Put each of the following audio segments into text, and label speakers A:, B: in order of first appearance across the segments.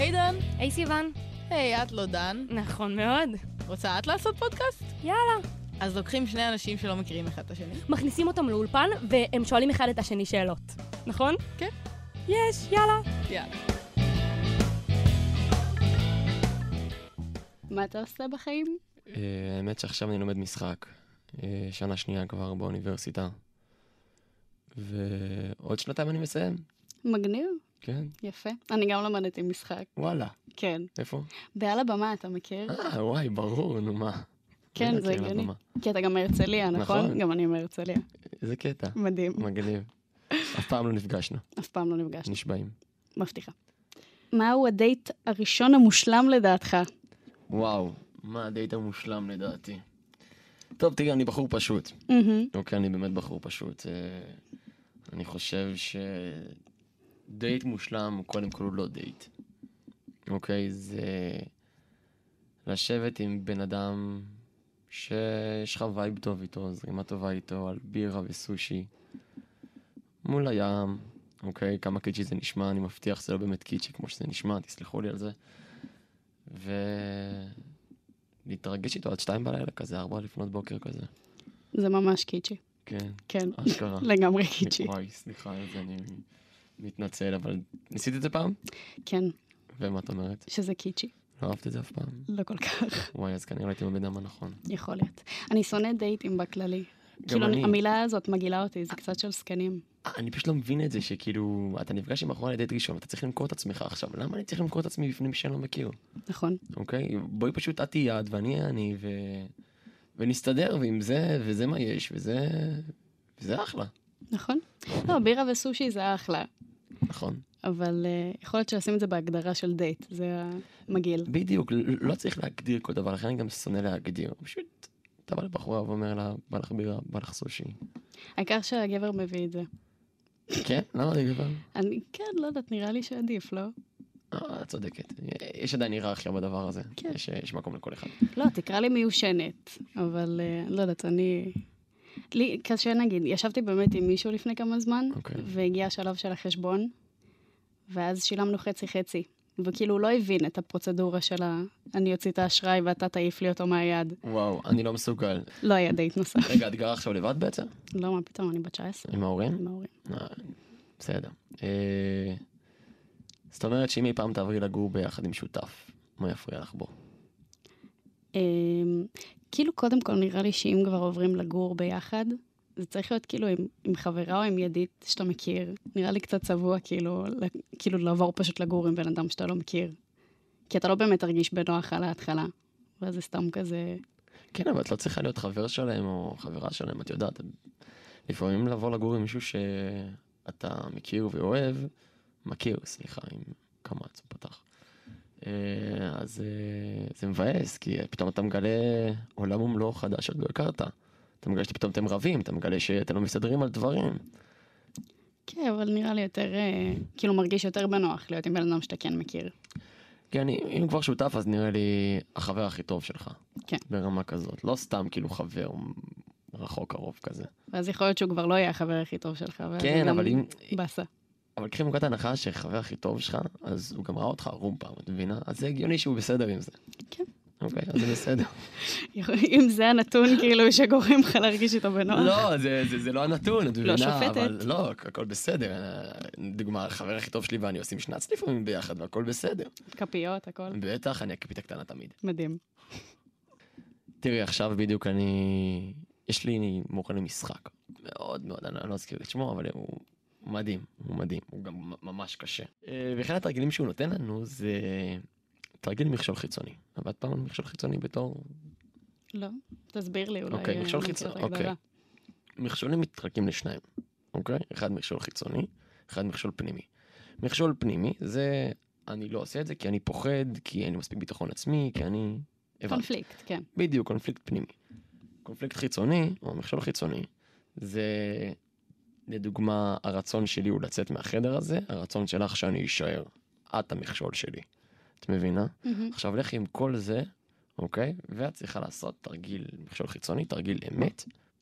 A: היי דן.
B: היי סיוון.
A: היי, את לא דן.
B: נכון מאוד.
A: רוצה את לעשות פודקאסט?
B: יאללה.
A: אז לוקחים שני אנשים שלא מכירים אחד את השני.
B: מכניסים אותם לאולפן והם שואלים אחד את השני שאלות. נכון?
A: כן.
B: יש, יאללה.
A: יאללה.
C: מה אתה עושה בחיים?
D: האמת שעכשיו אני לומד משחק. שנה שנייה כבר באוניברסיטה. ועוד שנתיים אני מסיים.
C: מגניב.
D: כן.
C: יפה. אני גם למדתי משחק.
D: וואלה.
C: כן.
D: איפה?
C: בעל הבמה, אתה מכיר?
D: וואי, ברור, נו מה.
C: כן, זה הגיוני. כי אתה גם מהרצליה, נכון? גם אני מהרצליה.
D: איזה קטע.
C: מדהים.
D: מגניב. אף פעם לא נפגשנו.
C: אף פעם לא נפגשנו.
D: נשבעים.
C: מבטיחה. מהו הדייט הראשון המושלם לדעתך?
D: וואו, מה הדייט המושלם לדעתי? טוב, תראי, אני בחור פשוט. אוקיי, אני באמת בחור פשוט. אני חושב שדייט מושלם, קודם כל הוא לא דייט. אוקיי, זה לשבת עם בן אדם שיש לך וייב טוב איתו, זרימה טובה איתו, על בירה וסושי, מול הים. אוקיי, כמה קיצ'י זה נשמע, אני מבטיח שזה לא באמת קיצ'י כמו שזה נשמע, תסלחו לי על זה. להתרגש איתו עד 2 בלילה כזה, 4 לפנות בוקר כזה.
C: זה ממש קיצ'י.
D: כן.
C: כן.
D: אשכרה.
C: לגמרי קיצ'י.
D: וואי, סליחה על זה, אני מתנצל, אבל ניסית את זה פעם?
C: כן.
D: ומה את אומרת?
C: שזה קיצ'י.
D: לא אהבת את זה אף פעם?
C: לא כל כך.
D: וואי, אז כנראה הייתי בבן אדם הנכון.
C: יכול להיות. אני שונא דייטים בכללי. כאילו,
D: אני.
C: המילה הזאת מגעילה אותי, זה קצת של סקנים.
D: אני פשוט לא מבין את זה שכאילו, אתה נפגש עם בחורה לדייט ראשון, אתה צריך למכור את עצמך עכשיו. למה אני צריך למכור את עצמי בפנים שאני לא מכיר?
C: נכון.
D: אוקיי? בואי פשוט את יד ואני אהיה אני ונסתדר, ועם זה, וזה מה יש, וזה אחלה.
C: נכון. לא, בירה וסושי זה אחלה.
D: נכון.
C: אבל יכול להיות שעושים את זה בהגדרה של דייט, זה המגעיל.
D: בדיוק, לא צריך להגדיר כל דבר, לכן אני גם שונא להגדיר. פשוט, אתה בא לבחורה ואומר לה, בא לך בירה, בא לך סושי.
C: העיקר שהגבר מביא את זה.
D: כן? למה זה גבר?
C: אני, כן, לא יודעת, נראה לי שעדיף, לא?
D: צודקת. יש עדיין היררכיה בדבר הזה.
C: כן.
D: יש מקום לכל אחד.
C: לא, תקרא לי מיושנת, אבל לא יודעת, לי קשה נגיד, ישבתי באמת עם מישהו לפני כמה זמן, והגיע השלב של החשבון, ואז שילמנו חצי-חצי. וכאילו הוא לא הבין את הפרוצדורה שלה, אני אוציא את האשראי ואתה תעיף לי אותו מהיד.
D: וואו, אני לא מסוגל.
C: לא היה דייט נוסף.
D: רגע, את גרה עכשיו לבד בעצם?
C: לא, מה פתאום, אני בת 19.
D: עם ההורים?
C: עם ההורים.
D: בסדר. זאת אומרת שאם אי פעם תעברי לגור ביחד עם שותף, מה יפריע לך בו?
C: כאילו קודם כל נראה לי שאם כבר עוברים לגור ביחד, זה צריך להיות כאילו עם חברה או עם ידית שאתה מכיר. נראה לי קצת צבוע כאילו לעבור פשוט לגור עם בן אדם שאתה לא מכיר. כי אתה לא באמת תרגיש בנוח על ההתחלה. ואז זה סתם כזה...
D: כן, אבל את לא צריכה להיות חבר שלהם או חברה שלהם, את יודעת. לפעמים לבוא לגור עם מישהו שאתה מכיר ואוהב, סליחה, עם כמה עצו פתח. אז זה מבאס, כי פתאום אתה מגלה עולם ומלואו חדש שעוד לא הכרת. אתה מגלה שפתאום אתם רבים, אתה מגלה שאתם לא מסתדרים על דברים.
C: כן, אבל נראה לי יותר, כאילו מרגיש יותר בנוח להיות עם בן אדם שאתה כן מכיר.
D: כן, אם כבר שותף, אז נראה לי החבר הכי טוב שלך.
C: כן.
D: ברמה כזאת. לא סתם כאילו חבר רחוק קרוב כזה.
C: ואז יכול להיות שהוא כבר לא יהיה החבר הכי טוב שלך.
D: כן, אבל אם...
C: בסה.
D: אבל קחי מנקודת ההנחה שחבר הכי טוב שלך, אז הוא גם ראה אותך ערום פעם, את מבינה? אז זה הגיוני שהוא בסדר עם זה.
C: כן.
D: אוקיי, אז זה בסדר.
C: אם זה הנתון כאילו שגורם לך להרגיש איתו בנוח.
D: לא, זה לא הנתון, את מבינה?
C: לא שופטת.
D: אבל לא, הכל בסדר. דוגמה, החבר הכי טוב שלי ואני עושים שנץ לפעמים ביחד, והכל בסדר.
C: כפיות, הכל.
D: בטח, אני הכפית הקטנה תמיד.
C: מדהים.
D: תראי, עכשיו בדיוק יש לי מורה למשחק. מאוד מאוד, אני לא אזכיר את שמו, אבל הוא מדהים, הוא גם ממש קשה. ואחד התרגילים שהוא נותן לנו זה תרגיל מכשול חיצוני. עבד פעם על מכשול חיצוני בתור...
C: לא, תסביר לי אולי.
D: אוקיי, מכשול חיצוני, אוקיי. מכשולים מתחלקים לשניים, אוקיי? אחד מכשול חיצוני, אחד מכשול פנימי. מכשול פנימי זה, אני לא עושה את זה כי אני פוחד, כי אין לי מספיק ביטחון עצמי, כי אני...
C: קונפליקט, כן.
D: בדיוק, קונפליקט פנימי. קונפליקט חיצוני, או מכשול חיצוני, זה... לדוגמה, הרצון שלי הוא לצאת מהחדר הזה, הרצון שלך שאני אשאר. את המכשול שלי. את מבינה? עכשיו לך עם כל זה, אוקיי? ואת צריכה לעשות תרגיל מכשול חיצוני, תרגיל אמת,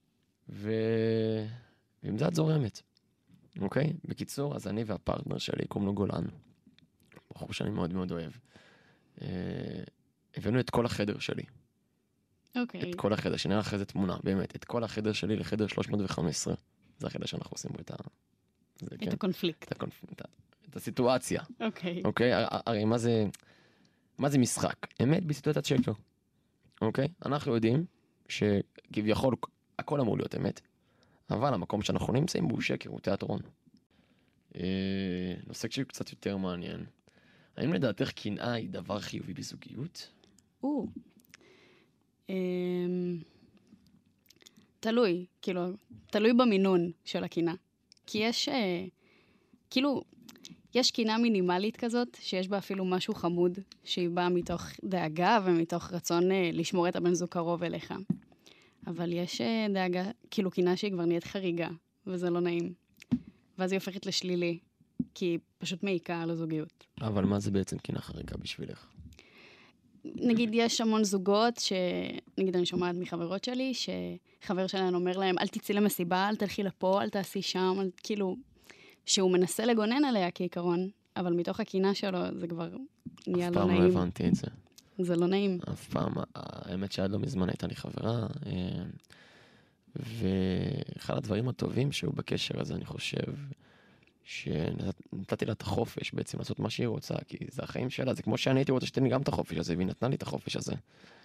D: ועם זה את זורמת. אוקיי? בקיצור, אז אני והפרטנר שלי, קוראים לו גולן. בחור שאני מאוד מאוד אוהב. הבאנו את כל החדר שלי.
C: אוקיי.
D: את כל החדר, שנראה אחרי זה תמונה, באמת. את כל החדר שלי לחדר 315. זה החדר שאנחנו עושים בו
C: את הקונפליקט.
D: את הסיטואציה.
C: אוקיי.
D: אוקיי? הרי מה זה משחק? אמת בסיטואציית שקר. אוקיי? אנחנו יודעים שכביכול הכל אמור להיות אמת, אבל המקום שאנחנו נמצאים בו הוא שקר, הוא תיאטרון. נושא שהוא קצת יותר מעניין. האם לדעתך קנאה היא דבר חיובי בזוגיות?
C: תלוי, תלוי במינון של הקנאה. כי יש קנאה מינימלית כזאת, שיש בה אפילו משהו חמוד, שהיא באה מתוך דאגה ומתוך רצון לשמור את הבן זוג קרוב אליך. אבל יש דאגה, קנאה שהיא כבר נהיית חריגה, וזה לא נעים. ואז היא הופכת לשלילי, כי היא פשוט מעיקה על הזוגיות.
D: אבל מה זה בעצם קנאה חריגה בשבילך?
C: נגיד, יש המון זוגות נגיד אני שומעת מחברות שלי, שחבר שלהם אומר להם, אל תצאי למסיבה, אל תלכי לפה, אל תעשי שם, שהוא מנסה לגונן עליה כעיקרון, אבל מתוך הקנאה שלו זה כבר נהיה לא נעים.
D: אף פעם לא הבנתי את זה.
C: זה לא נעים.
D: אף פעם, האמת שעד לא מזמן הייתה לי חברה, ואחד הדברים הטובים שהוא בקשר הזה, אני חושב, שנתתי לה את החופש בעצם לעשות מה שהיא רוצה, כי זה החיים שלה, זה כמו שאני הייתי רוצה שתן לי גם את החופש הזה, והיא נתנה לי את החופש הזה.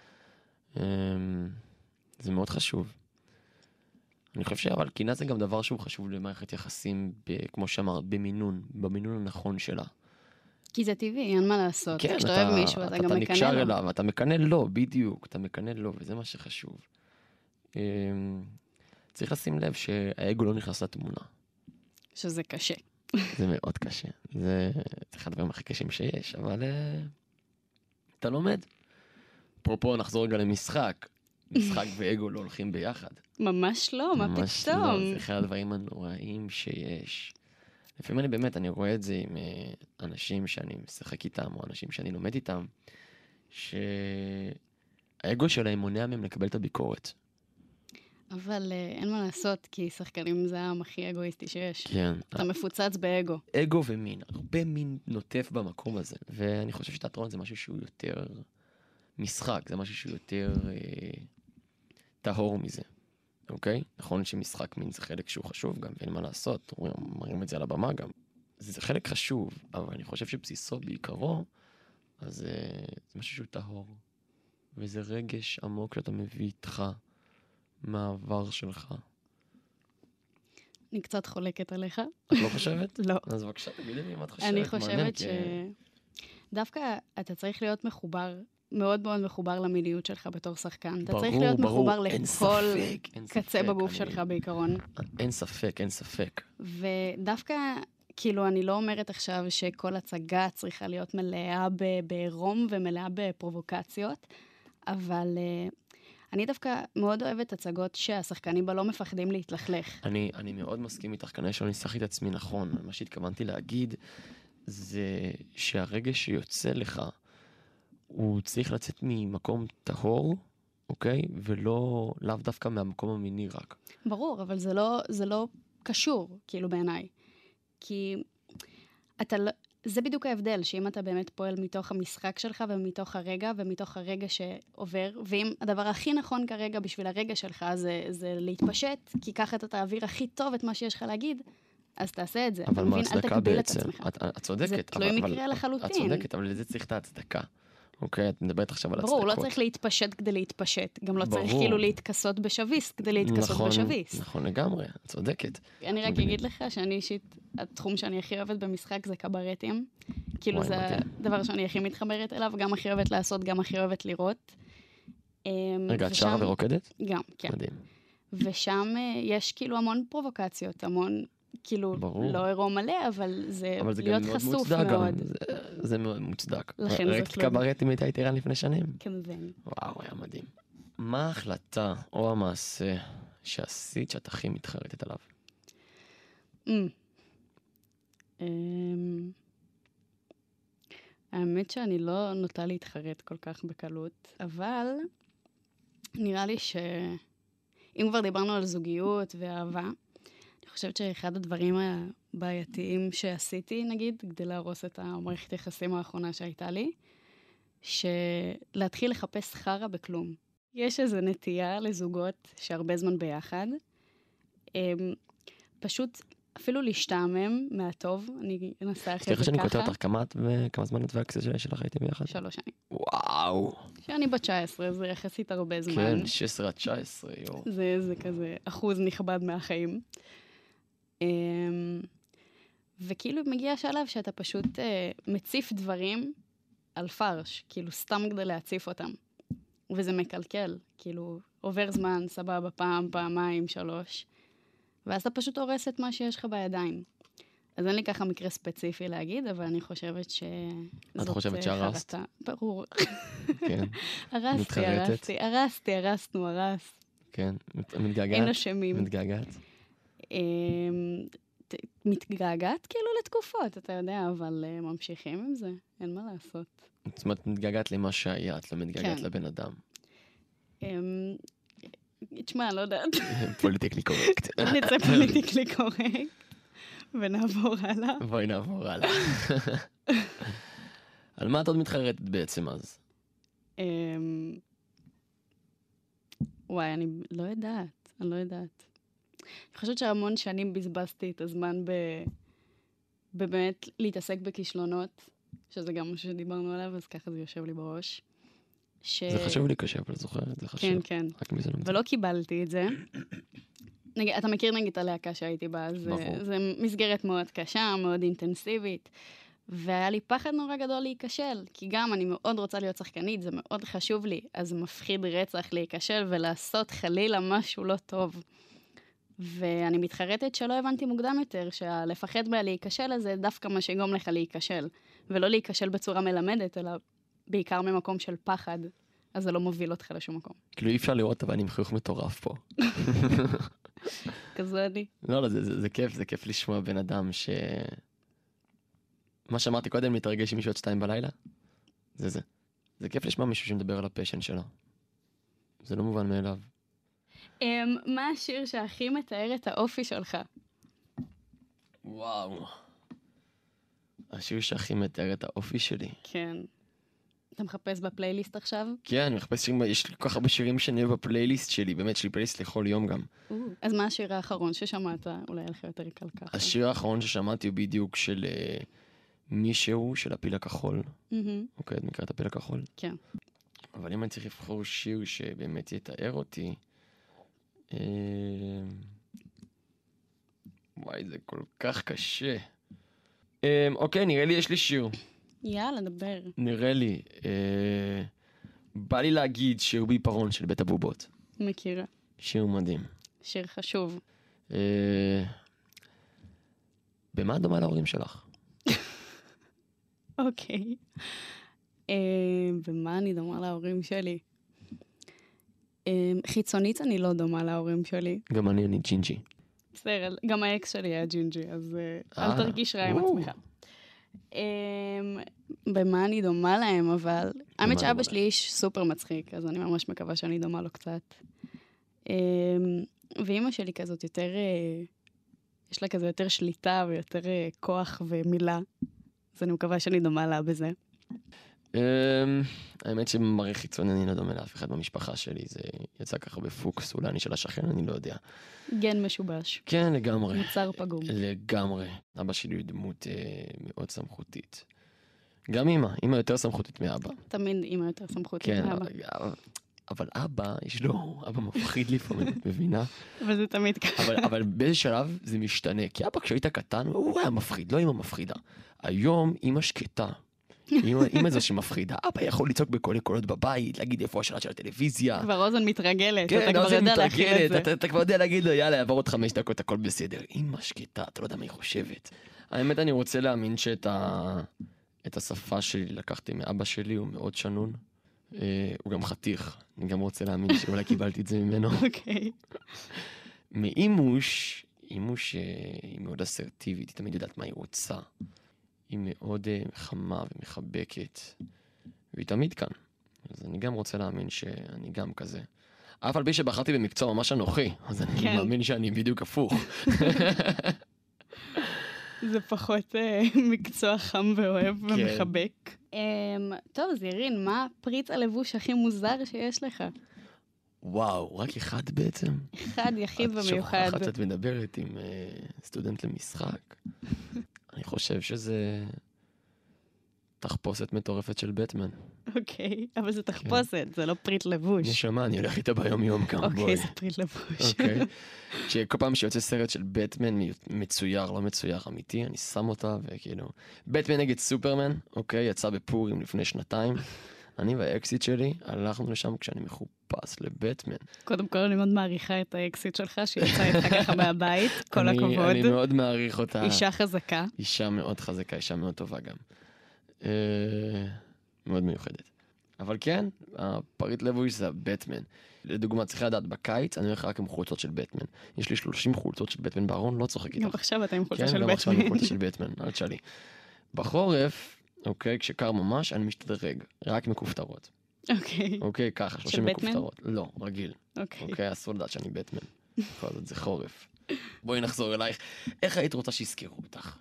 D: זה מאוד חשוב. אני חושב אבל קנאה זה גם דבר שהוא חשוב למערכת יחסים, כמו שאמרת, במינון הנכון שלה.
C: כי זה טבעי, אין מה לעשות.
D: כן,
C: כשאתה אוהב מישהו, אתה גם מקנא לו.
D: אתה נקשר אליו, אתה מקנא לו, בדיוק, אתה מקנא לו, וזה מה שחשוב. צריך לשים לב שהאגו לא נכנס לתמונה.
C: שזה קשה.
D: זה מאוד קשה. זה אחד הדברים הכי קשים שיש, אבל אתה לומד. אפרופו, נחזור רגע למשחק. משחק ואגו לא הולכים ביחד.
C: ממש לא, מה פתאום?
D: ממש לא, זה אחד הדברים הנוראים שיש. לפעמים אני רואה את זה עם אנשים שאני משחק איתם, או אנשים שאני לומד איתם, שהאגו שלהם מונע מהם לקבל את הביקורת.
C: אבל אין מה לעשות, כי שחקנים זה העם הכי אגואיסטי שיש.
D: כן.
C: אתה מפוצץ באגו.
D: אגו ומין, הרבה מין נוטף במקום הזה. ואני חושב שתיאטרון זה משהו שהוא יותר משחק, זה משהו שהוא יותר טהור מזה. אוקיי? נכון שמשחק מין זה חלק שהוא חשוב גם, ואין מה לעשות, מראים את זה על הבמה גם. זה חלק חשוב, אבל אני חושב שבסיסו בעיקרו, אז זה משהו שהוא טהור. וזה רגש עמוק שאתה מביא איתך מהעבר שלך.
C: אני קצת חולקת עליך.
D: את לא חושבת?
C: לא.
D: אז בבקשה, תגידי לי מה את חושבת.
C: אני חושבת דווקא אתה צריך להיות מחובר, מאוד מאוד מחובר למיניות שלך בתור שחקן. אתה צריך להיות מחובר לכל קצה בגוף שלך בעיקרון.
D: אין ספק, אין ספק.
C: ודווקא, אני לא אומרת עכשיו שכל הצגה צריכה להיות מלאה ברום ומלאה בפרובוקציות, אבל אני דווקא מאוד אוהבת הצגות שהשחקנים בה לא מפחדים להתלכלך.
D: אני מאוד מסכים איתך, כנראה שאני ניסחתי את עצמי נכון. מה שהתכוונתי להגיד זה שהרגש שיוצא לך, הוא צריך לצאת ממקום טהור, אוקיי? לאו דווקא מהמקום המיני רק.
C: ברור, אבל זה לא קשור, בעיניי. כי זה בדיוק ההבדל, שאם אתה באמת פועל מתוך המשחק שלך ומתוך הרגע שעובר, ואם הדבר הכי נכון כרגע בשביל הרגע שלך זה להתפשט, כי ככה אתה תעביר הכי טוב את מה שיש לך להגיד, אז תעשה את זה.
D: אבל מה
C: הצדקה בעצם?
D: את צודקת.
C: זה תלוי מקרה לחלוטין.
D: את צודקת, אבל לזה צריך את ההצדקה. אוקיי, את מדברת עכשיו על הצדקות.
C: ברור, לא צריך להתפשט כדי להתפשט. גם לא צריך להתכסות בשביס כדי להתכסות בשביס.
D: נכון לגמרי, את צודקת.
C: אני רק אגיד לך שאני אישית, התחום שאני הכי אוהבת במשחק זה קברטים. זה הדבר שאני הכי מתחברת אליו, גם הכי אוהבת לעשות, גם הכי אוהבת לראות.
D: רגע, את שרה ורוקדת?
C: גם, כן.
D: מדהים.
C: ושם יש המון פרובוקציות, המון לא עירום מלא, אבל זה להיות חשוף מאוד.
D: זה מאוד מוצדק.
C: לכן זה
D: ראית קברט אם הייתה איתירן לפני שנים?
C: כמובן.
D: וואו, היה מדהים. מה ההחלטה או המעשה שעשית שאת הכי מתחרטת עליו?
C: האמת שאני לא נוטה להתחרט כל כך בקלות, אבל נראה לי שאם כבר דיברנו על זוגיות ואהבה, אני חושבת שאחד הדברים הבעייתיים שעשיתי, נגיד, כדי להרוס את המערכת יחסים האחרונה שהייתה לי, שלהתחיל לחפש חרה בכלום. יש איזו נטייה לזוגות שהרבה זמן ביחד, פשוט אפילו להשתעמם מהטוב, אני אנסה אחרי זה ככה.
D: סליחה שאני כותב אותך, כמה זמן את והקסס שלך הייתם ביחד?
C: 3 שנים.
D: וואו.
C: שאני בת 19, זה יחסית הרבה זמן.
D: כן, 16 עד 19, יו.
C: זה כזה אחוז נכבד מהחיים. וכאילו מגיע שלב שאתה פשוט מציף דברים על פרש, כאילו סתם כדי להציף אותם. וזה מקלקל, כאילו עובר זמן, סבבה, פעם, פעמיים, 3, ואז אתה פשוט הורס את מה שיש לך בידיים. אז אין לי ככה מקרה ספציפי להגיד, אבל אני חושבת
D: את חושבת שהרסת?
C: ברור.
D: כן.
C: הרסנו.
D: כן, מתגעגעת?
C: אין אשמים.
D: מתגעגעת?
C: מתגעגעת כאילו לתקופות, אתה יודע, אבל ממשיכים עם זה, אין מה לעשות.
D: זאת אומרת, מתגעגעת למה שהיה, את לא מתגעגעת לבן אדם.
C: תשמע, לא יודעת.
D: פוליטיקלי קורקט.
C: נצא פוליטיקלי קורקט, ונעבור הלאה.
D: בואי נעבור הלאה. על מה את עוד מתחרטת בעצם אז?
C: וואי, אני לא יודעת. אני חושבת שהמון שנים בזבזתי את הזמן באמת להתעסק בכישלונות, שזה גם משהו שדיברנו עליו, אז ככה זה יושב לי בראש.
D: זה חשוב לי קשה, אבל זוכרת, זה חשוב.
C: כן. ולא קיבלתי את זה. אתה מכיר נגיד את הלהקה שהייתי בה, זה מסגרת מאוד קשה, מאוד אינטנסיבית, והיה לי פחד נורא גדול להיכשל, כי גם אני מאוד רוצה להיות שחקנית, זה מאוד חשוב לי, אז זה מפחיד רצח להיכשל ולעשות חלילה משהו לא טוב. ואני מתחרטת שלא הבנתי מוקדם יותר, שלפחד להיכשל הזה דווקא מה שיגום לך להיכשל, ולא להיכשל בצורה מלמדת, אלא בעיקר ממקום של פחד, אז זה לא מוביל אותך לשום מקום.
D: כאילו אי אפשר לראות, אבל אני מחיוך מטורף פה.
C: כזה אני.
D: לא, זה כיף, זה כיף לשמוע בן אדם ש... מה שאמרתי קודם, להתרגש עם מישהו עד 2 בלילה, זה. זה כיף לשמוע מישהו שמדבר על הפשן שלו. זה לא מובן מאליו.
C: מה השיר שהכי מתאר את האופי שלך?
D: וואו. השיר שהכי מתאר את האופי שלי.
C: כן. אתה מחפש בפלייליסט עכשיו?
D: כן, אני מחפש שירים, יש לי כל כך הרבה שירים שאני אוהב בפלייליסט שלי, באמת, יש לי פלייליסט לכל יום גם.
C: אז מה השיר האחרון ששמעת? אולי לך יותר קל ככה.
D: השיר האחרון ששמעתי הוא בדיוק של מישהו, של הפיל הכחול. אוקיי, את מכירה את הפיל הכחול?
C: כן.
D: אבל אם אני צריך לבחור שיר שבאמת יתאר אותי, וואי, זה כל כך קשה. אוקיי, נראה לי יש לי שיר.
C: יאללה, דבר.
D: נראה לי. בא לי להגיד שיר בעיפרון של בית הבובות.
C: מכירה.
D: שיר מדהים.
C: שיר חשוב.
D: במה דומה להורים שלך?
C: אוקיי. במה אני דומה להורים שלי? חיצונית אני לא דומה להורים שלי.
D: גם אני ג'ינג'י.
C: בסדר, גם האקס שלי היה ג'ינג'י, אז אל תרגיש רע עם עצמך. במה אני דומה להם, אבל... האמת שאבא שלי איש סופר מצחיק, אז אני ממש מקווה שאני דומה לו קצת. ואמא שלי כזאת יותר... יש לה כזה יותר שליטה ויותר כוח ומילה. אז אני מקווה שאני דומה לה בזה.
D: האמת שבמראה חיצוני אני לא דומה לאף אחד במשפחה שלי, זה יצא ככה בפוקס, אולי אני של השכן, אני לא יודע.
C: גן משובש.
D: כן, לגמרי.
C: מוצר פגום.
D: לגמרי. אבא שלי הוא דמות מאוד סמכותית. גם אמא יותר סמכותית מאבא.
C: תמיד אמא יותר סמכותית מאבא.
D: כן, אבל אבא, יש לו, אבא מפחיד לפעמים, את מבינה?
C: אבל זה תמיד ככה.
D: אבל באיזה שלב זה משתנה, כי אבא כשהיית קטן, הוא היה מפחיד, לא אמא מפחידה. היום אמא שקטה. אמא זו שמפחידה, אבא יכול לצעוק בכל הקולות בבית, להגיד איפה השלט של הטלוויזיה.
C: כבר אוזן מתרגלת,
D: כן,
C: אתה כבר יודע להכיר את זה.
D: אתה כבר יודע להגיד לו, יאללה, עבור עוד 5 דקות, הכל בסדר. אמא שקטה, אתה לא יודע מה היא חושבת. האמת, אני רוצה להאמין את השפה שלי לקחתי מאבא שלי, הוא מאוד שנון. הוא גם חתיך, אני גם רוצה להאמין שאולי קיבלתי את זה ממנו.
C: אוקיי.
D: מאימוש, אימוש היא מאוד אסרטיבית, היא תמיד יודעת מה היא רוצה. היא מאוד חמה ומחבקת, והיא תמיד כאן. אז אני גם רוצה להאמין שאני גם כזה. אף על פי שבחרתי במקצוע ממש אנוכי, אז אני
C: כן.
D: מאמין שאני בדיוק הפוך.
C: זה פחות מקצוע חם ואוהב ומחבק. טוב, אז ירין, מה פריט הלבוש הכי מוזר שיש לך?
D: וואו, רק אחד בעצם?
C: אחד יחיד
D: את
C: ומיוחד.
D: שוכחת שאת מדברת עם סטודנט למשחק. אני חושב שזה תחפושת מטורפת של בטמן.
C: אוקיי, אבל זה תחפושת, זה לא פריט לבוש.
D: נשמה, אני הולך איתה ביום יום כמה בואי.
C: אוקיי, זה פריט לבוש.
D: אוקיי. שכל פעם שיוצא סרט של בטמן מצויר, לא מצויר אמיתי, אני שם אותה וכאילו... בטמן נגד סופרמן, אוקיי, יצא בפורים לפני 2 אני והאקסיט שלי הלכנו לשם כשאני מחופש לבטמן.
C: קודם כל, אני מאוד מעריכה את האקסיט שלך, שיצא איתך ככה מהבית, כל הכבוד.
D: אני מאוד מעריך אותה.
C: אישה חזקה.
D: אישה מאוד חזקה, אישה מאוד טובה גם. מאוד מיוחדת. אבל כן, הפריט לבוש זה הבטמן. לדוגמה, צריך לדעת, בקיץ אני הולך רק עם חולצות של בטמן. יש לי 30 חולצות של בטמן בארון, לא צוחק איתך.
C: גם עכשיו אתה עם חולצה של
D: כן, גם עכשיו
C: בטמן.
D: עם חולצה של בטמן, אל תשאלי. בחורף, אוקיי, כשקר ממש, אני משתדרג, רק מכופתרות.
C: אוקיי.
D: אוקיי, ככה, 30
C: של בטמן?
D: מכופתרות. לא, רגיל.
C: אוקיי.
D: אוקיי, אסור לדעת שאני בטמן. בכל זאת, זה חורף. בואי נחזור אלייך. איך היית רוצה שיזכרו אותך?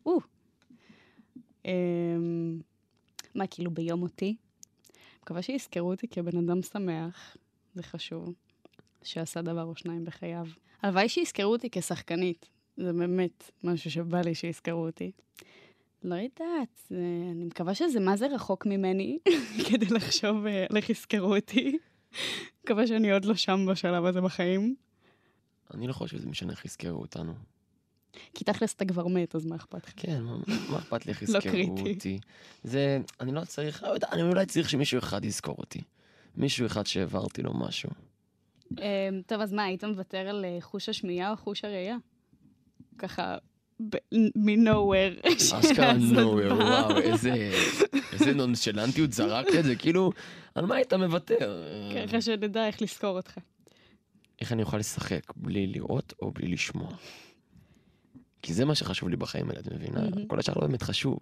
C: מה, כאילו ביום אותי? מקווה שיזכרו אותי כבן אדם שמח, זה חשוב, שעשה דבר או 2 בחייו. הלוואי שיזכרו אותי כשחקנית, זה באמת משהו שבא לי שיזכרו אותי. לא יודעת, אני מקווה שזה מה זה רחוק ממני, כדי לחשוב איך יזכרו אותי. מקווה שאני עוד לא שם בשלב הזה בחיים.
D: אני לא חושב שזה משנה איך יזכרו אותנו.
C: כי תכלס אתה כבר מת, אז מה אכפת לך?
D: כן, מה אכפת לי איך
C: לא
D: יזכרו
C: קריטי.
D: אותי? זה, אני לא צריך, לא יודע, אני אולי צריך שמישהו אחד יזכור אותי. מישהו אחד שהעברתי לו משהו.
C: טוב, אז מה, היית מוותר על חוש השמיעה או חוש הראייה? ככה, מ-nowhere.
D: אשכרה nowhere, וואו, איזה נונשלנטיות זרקת את זה, כאילו, על מה היית מוותר?
C: ככה שנדע איך לזכור אותך.
D: איך אני אוכל לשחק בלי לראות או בלי לשמוע? כי זה מה שחשוב לי בחיים האלה, את מבינה? כל השאר לא באמת חשוב.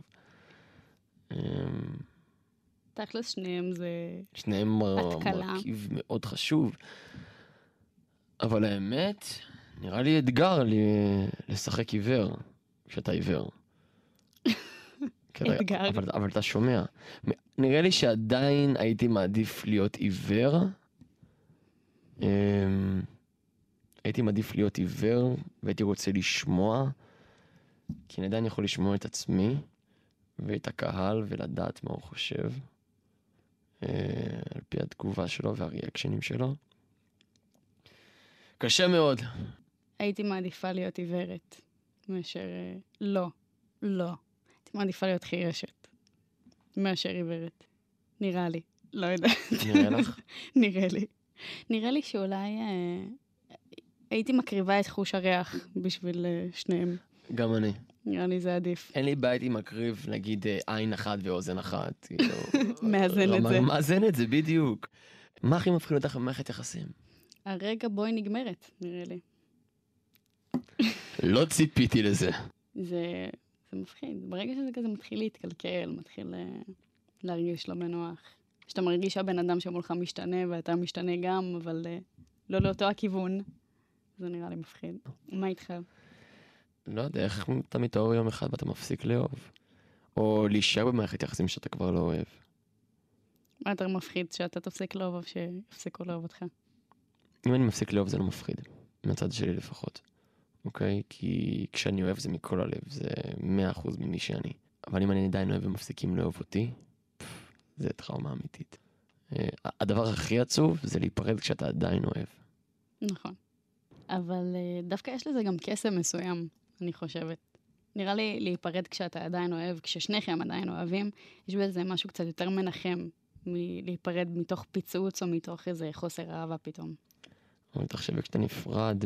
C: תכלס שניהם זה...
D: שניהם
C: התקלה.
D: מרכיב מאוד חשוב. אבל האמת, נראה לי אתגר לשחק עיוור, כשאתה עיוור.
C: אתגר.
D: אבל אתה שומע. נראה לי שעדיין הייתי מעדיף להיות עיוור. הייתי מעדיף להיות עיוור, והייתי רוצה לשמוע, כי אני עדיין יכול לשמוע את עצמי, ואת הקהל, ולדעת מה הוא חושב, על פי התגובה שלו והריאקשנים שלו. קשה מאוד.
C: הייתי מעדיפה להיות עיוורת, מאשר... לא. הייתי מעדיפה להיות חירשת, מאשר עיוורת. נראה לי. לא יודעת.
D: נראה לך?
C: נראה לי שאולי... הייתי מקריבה את חוש הריח בשביל שניהם.
D: גם אני.
C: נראה לי זה עדיף.
D: אין לי בעיה עם מקריב, נגיד עין אחת ואוזן אחת.
C: מאזן את זה.
D: מאזן את זה, בדיוק. מה הכי מפחיד אותך במערכת יחסים?
C: הרגע בו היא נגמרת, נראה לי.
D: לא ציפיתי לזה.
C: זה מפחיד. ברגע שזה כזה מתחיל להתקלקל, מתחיל להרגיש לא מנוח. שאתה מרגיש שהבן אדם שמולך משתנה, ואתה משתנה גם, אבל לא לאותו הכיוון. זה נראה לי מפחיד. מה איתך?
D: לא יודע, איך אתה מתעורר יום אחד ואתה מפסיק לאהוב? או להישאר במערכת יחסים שאתה כבר לא אוהב?
C: מה יותר מפחיד, שאתה תפסיק לאהוב או שיפסיקו לאהוב אותך?
D: אם אני מפסיק לאהוב זה לא מפחיד, מהצד שלי לפחות. אוקיי? כי כשאני אוהב זה מכל הלב, זה 100% ממי שאני. אבל אם אני עדיין אוהב ומפסיקים לאהוב אותי, זה טראומה אמיתית. הדבר הכי עצוב זה להיפרד כשאתה עדיין אוהב.
C: נכון. אבל דווקא יש לזה גם קסם מסוים, אני חושבת. נראה לי להיפרד כשאתה עדיין אוהב, כששניכם עדיין אוהבים, יש בזה משהו קצת יותר מנחם מלהיפרד מתוך פיצוץ או מתוך איזה חוסר אהבה פתאום.
D: אבל תחשבי כשאתה נפרד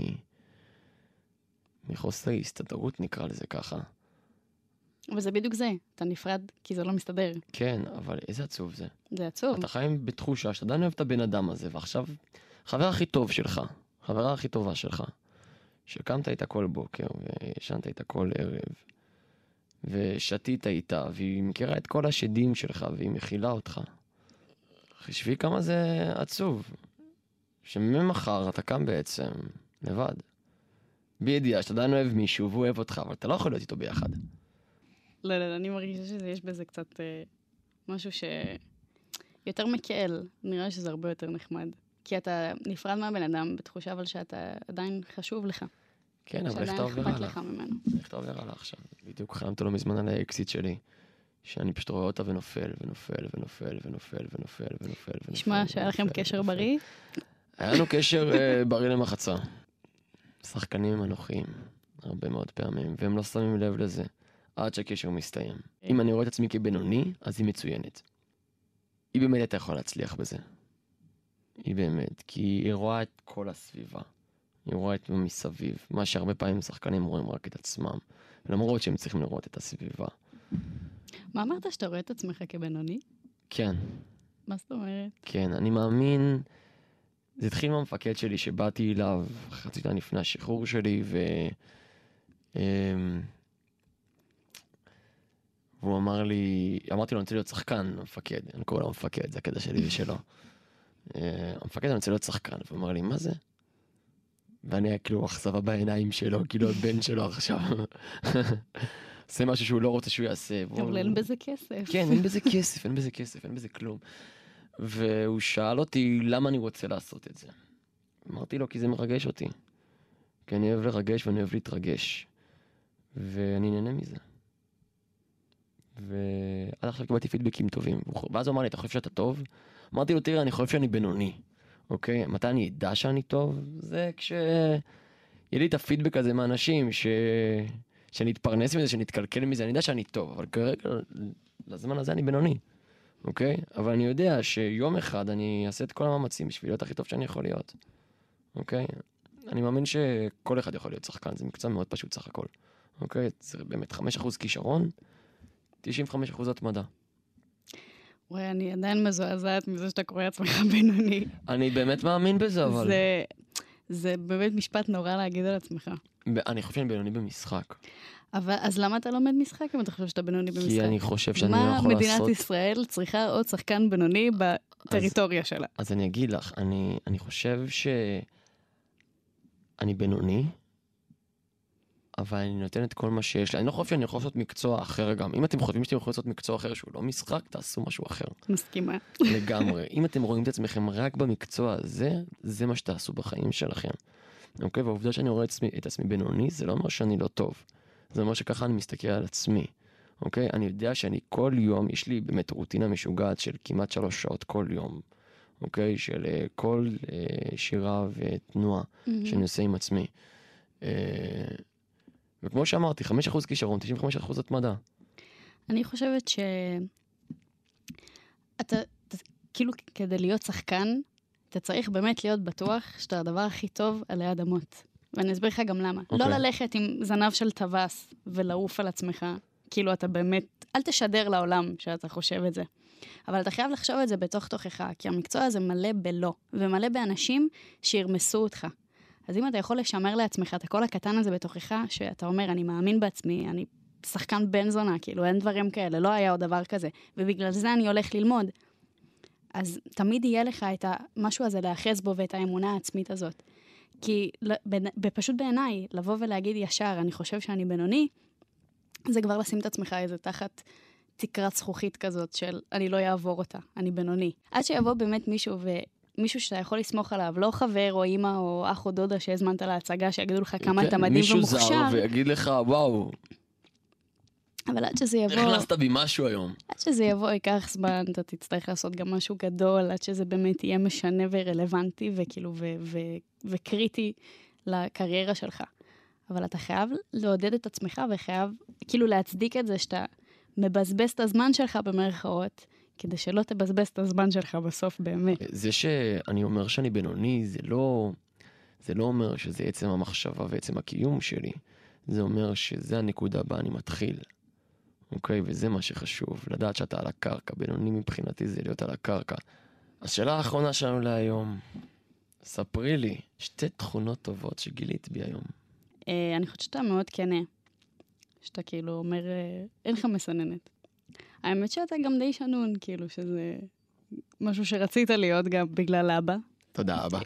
D: מחוסר הסתדרות, נקרא לזה ככה.
C: אבל זה בדיוק זה, אתה נפרד כי זה לא מסתדר.
D: כן, אבל איזה עצוב זה.
C: זה עצוב.
D: אתה חיים בתחושה שאתה עדיין אוהב את הבן אדם הזה, ועכשיו חבר הכי טוב שלך, חברה הכי טובה שלך, שקמת איתה כל בוקר, וישנת איתה כל ערב, ושתית איתה, והיא מכירה את כל השדים שלך, והיא מכילה אותך. חשבי כמה זה עצוב, שממחר אתה קם בעצם לבד. בידיעה שאתה עדיין אוהב מישהו והוא אוהב אותך, אבל אתה לא יכול להיות איתו ביחד.
C: לא, אני מרגישה שיש בזה קצת משהו שיותר מקל. נראה שזה הרבה יותר נחמד. כי אתה נפרד מהבן אדם בתחושה, אבל שאתה עדיין חשוב לך.
D: כן, אבל איך אתה עובר
C: שעדיין
D: עליו?
C: אכפת לך ממנו.
D: איך אתה עובר עליו עכשיו? בדיוק חלמתי לא מזמן על האקסיט שלי, שאני פשוט רואה אותה ונופל, ונופל, ונופל, ונופל, ונופל, ונופל.
C: נשמע שהיה לכם קשר בריא?
D: היה לנו קשר בריא למחצה. שחקנים הם אנוכיים, הרבה מאוד פעמים, והם לא שמים לב לזה, עד שהקשר מסתיים. אם אני רואה את עצמי כבינוני, אז היא מצוינת. היא באמת הייתה יכולה להצליח בזה. היא באמת, כי היא רואה את כל הסביבה. היא רואה את מסביב, מה שהרבה פעמים שחקנים רואים רק את עצמם, למרות שהם צריכים לראות את הסביבה.
C: מה אמרת שאתה רואה את עצמך כבינוני?
D: כן.
C: מה זאת אומרת?
D: כן, אני מאמין, זה התחיל מהמפקד שלי שבאתי אליו חצי שנה לפני השחרור שלי, והוא אמר לי, אמרתי לו, אני רוצה להיות שחקן, המפקד, אני קורא לו המפקד, זה הקטע שלי ושלו. המפקד, אני רוצה להיות שחקן, והוא אמר לי, מה זה? ואני היה כאילו אכזבה בעיניים שלו, כאילו הבן שלו עכשיו. עושה משהו שהוא לא רוצה שהוא יעשה.
C: אבל אין בזה כסף.
D: כן, אין בזה כסף, אין בזה כסף, אין בזה כלום. והוא שאל אותי למה אני רוצה לעשות את זה. אמרתי לו, כי זה מרגש אותי. כי אני אוהב לרגש ואני אוהב להתרגש. ואני נהנה מזה. ועד עכשיו קיבלתי פידבקים טובים. ואז הוא אמר לי, אתה חושב שאתה טוב? אמרתי לו, תראה, אני חושב שאני בינוני. אוקיי? מתי אני אדע שאני טוב? זה כשיהיה לי את הפידבק הזה מהאנשים, שאני אתפרנס מזה, שאני אתקלקל מזה, אני יודע שאני טוב, אבל כרגע, לזמן הזה אני בינוני. אוקיי? אבל אני יודע שיום אחד אני אעשה את כל המאמצים בשביל להיות הכי טוב שאני יכול להיות. אוקיי? אני מאמין שכל אחד יכול להיות שחקן, זה מקצוע מאוד פשוט סך הכל. אוקיי? זה באמת 5% כישרון, 95% התמדה.
C: וואי, אני עדיין מזועזעת מזה שאתה קורא עצמך בינוני.
D: אני באמת מאמין בזה, אבל...
C: זה באמת משפט נורא להגיד על עצמך.
D: אני חושב שאני בינוני במשחק.
C: אבל אז למה אתה לומד משחק אם אתה חושב שאתה בינוני במשחק?
D: כי אני חושב שאני לא יכול לעשות...
C: מה מדינת ישראל צריכה עוד שחקן בינוני בטריטוריה שלה?
D: אז אני אגיד לך, אני חושב שאני בינוני, אבל אני נותן את כל מה שיש לי. אני לא חושב שאני יכול לעשות מקצוע אחר גם. אם אתם חושבים שאתם יכולים לעשות מקצוע אחר שהוא לא משחק, תעשו משהו אחר.
C: מסכימה.
D: לגמרי. אם אתם רואים את עצמכם רק במקצוע הזה, זה מה שתעשו בחיים שלכם. אוקיי? והעובדה שאני רואה את עצמי בינוני, זה לא אומר שאני לא טוב. זה אומר שככה אני מסתכל על עצמי. אוקיי? אני יודע שאני כל יום, יש לי באמת רוטינה משוגעת של כמעט 3 שעות כל יום. אוקיי? של כל שירה ותנועה שאני עושה עם עצמי. וכמו שאמרתי, 5% כישרון, 95% התמדה.
C: אני חושבת אתה כאילו כדי להיות שחקן, אתה צריך באמת להיות בטוח שאתה הדבר הכי טוב עלי אדמות. ואני אסביר לך גם למה. לא ללכת עם זנב של טווס ולעוף על עצמך. כאילו אתה באמת, אל תשדר לעולם שאתה חושב את זה. אבל אתה חייב לחשוב את זה בתוך תוכך, כי המקצוע הזה מלא בלא, ומלא באנשים שירמסו אותך. אז אם אתה יכול לשמר לעצמך את הקול הקטן הזה בתוכך, שאתה אומר, אני מאמין בעצמי, אני שחקן בן זונה, כאילו אין דברים כאלה, לא היה עוד דבר כזה, ובגלל זה אני הולך ללמוד. אז תמיד יהיה לך את המשהו הזה להאחז בו ואת האמונה העצמית הזאת. כי פשוט בעיניי, לבוא ולהגיד ישר, אני חושב שאני בינוני, זה כבר לשים את עצמך איזה תחת תקרת זכוכית כזאת של אני לא אעבור אותה, אני בינוני. עד שיבוא באמת מישהו שאתה יכול לסמוך עליו, לא חבר או אמא או אח או דודה שהזמנת להצגה, שיגידו לך כמה אתה מדהים ומוכשר.
D: מישהו זר ויגיד לך, וואו.
C: אבל עד שזה יבוא...
D: הכנסת בי משהו היום.
C: עד שזה יבוא, ייקח זמן, אתה תצטרך לעשות גם משהו גדול, עד שזה באמת יהיה משנה ורלוונטי וכאילו וקריטי לקריירה שלך. אבל אתה חייב לעודד את עצמך וחייב כאילו להצדיק את זה שאתה מבזבז את הזמן שלך במרכאות, כדי שלא תבזבז את הזמן שלך בסוף באמת.
D: זה שאני אומר שאני בינוני, זה לא אומר שזה עצם המחשבה ועצם הקיום שלי. זה אומר שזה הנקודה בה אני מתחיל. אוקיי? וזה מה שחשוב. לדעת שאתה על הקרקע. בינוני מבחינתי זה להיות על הקרקע. השאלה האחרונה שלנו להיום. ספרי לי 2 תכונות טובות שגילית בי היום.
C: אני חושבת שאתה מאוד כנה. שאתה כאילו אומר, אין לך מסננת. האמת שאתה גם די שנון, כאילו שזה משהו שרצית להיות גם בגלל אבא.
D: תודה אבא.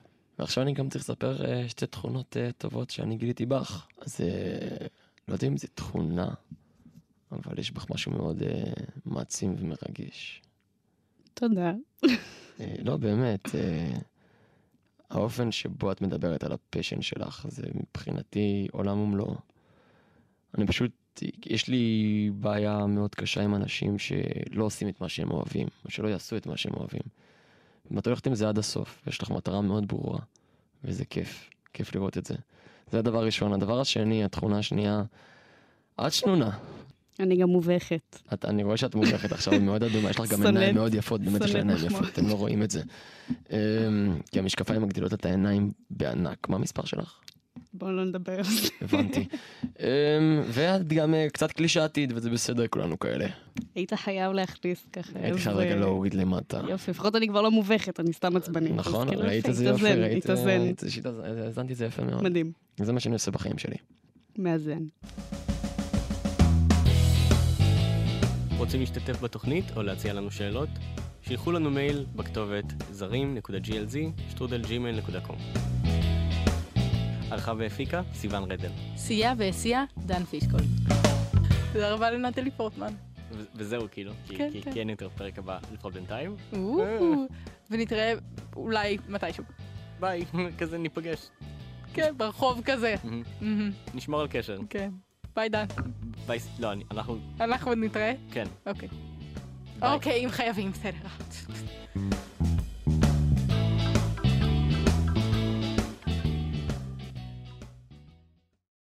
D: ועכשיו אני גם צריך לספר שתי תכונות טובות שאני גיליתי בך. אז לא יודע אם זו תכונה, אבל יש בך משהו מאוד מעצים ומרגש.
C: תודה.
D: לא, באמת. האופן שבו את מדברת על הפשן שלך, זה מבחינתי עולם ומלואו. אני פשוט, יש לי בעיה מאוד קשה עם אנשים שלא עושים את מה שהם אוהבים, או שלא יעשו את מה שהם אוהבים. ואת הולכת עם זה עד הסוף, ויש לך מטרה מאוד ברורה, וזה כיף, כיף לראות את זה. זה הדבר הראשון. הדבר השני, התכונה השנייה, את שנונה.
C: אני גם מובכת.
D: אני רואה שאת מובכת עכשיו, מאוד אדומה, יש לך גם עיניים מאוד יפות, באמת יש לך עיניים יפות, אתם לא רואים את זה. כי המשקפיים מגדילות את העיניים בענק. מה המספר שלך?
C: בואו לא נדבר על זה.
D: הבנתי. ואת גם קצת קלישאתית, וזה בסדר, כולנו כאלה.
C: היית חייב להכניס ככה.
D: הייתי חייב רגע להוריד למטה.
C: יופי, לפחות אני כבר לא מובכת, אני סתם עצבנית.
D: נכון, ראית את זה יופי,
C: התאזן.
D: הזנתי את זה יפה מאוד.
C: מדהים.
D: זה מה שאני עושה בחיים שלי.
C: מאזן.
E: רוצים להשתתף בתוכנית או להציע לנו שאלות? שילחו לנו מייל בכתובת zarim.glz@gmail.com. ערכה והפיקה, סיוון רדל.
A: סייע והסיע, דן פישקול. תודה רבה לנטלי פורטמן.
E: וזהו כאילו, כי אין יותר פרק הבא לפחות בינתיים.
A: ונתראה אולי מתישהו.
E: ביי, כזה ניפגש.
A: כן, ברחוב כזה.
E: נשמור על קשר.
A: כן. ביי דן.
E: ביי, לא,
A: אנחנו נתראה?
E: כן.
A: אוקיי, אם חייבים, בסדר.